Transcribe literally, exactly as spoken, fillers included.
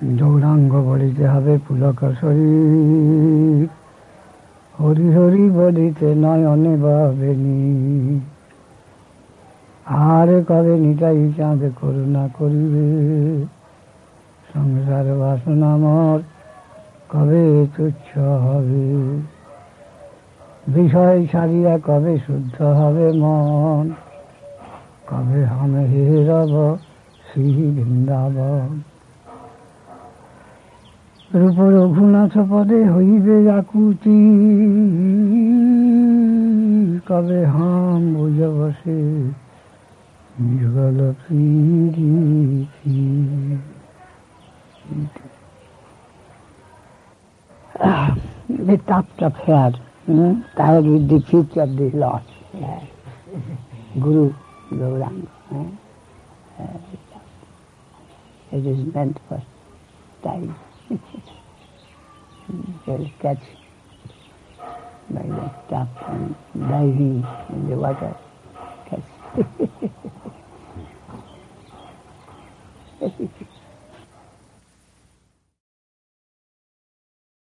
গৌরাঙ্গ বলিতে হবে পুলক শরীর, হরি হরি বলিতে নয়নে ভাবেনি। আর কবে নিতাই চাঁদ করুণা করিবে, সংসার বাসনা মর কবে তুচ্ছ হবে। বিষয় ছাড়িয়া কবে শুদ্ধ হবে মন, কবে হামে হে রব শ্রী বৃন্দাবন। রূপ রঘুনাথ পদে হইবে আকুতি, কবে হাম বুঝ বসে যুগল প্রীতি। The top of hair, hmm? tired with the feet of the Lord. Yeah. Guru Gauranga. Hmm? Uh, it is meant for time. They will catch by the top and diving in the water. Catch.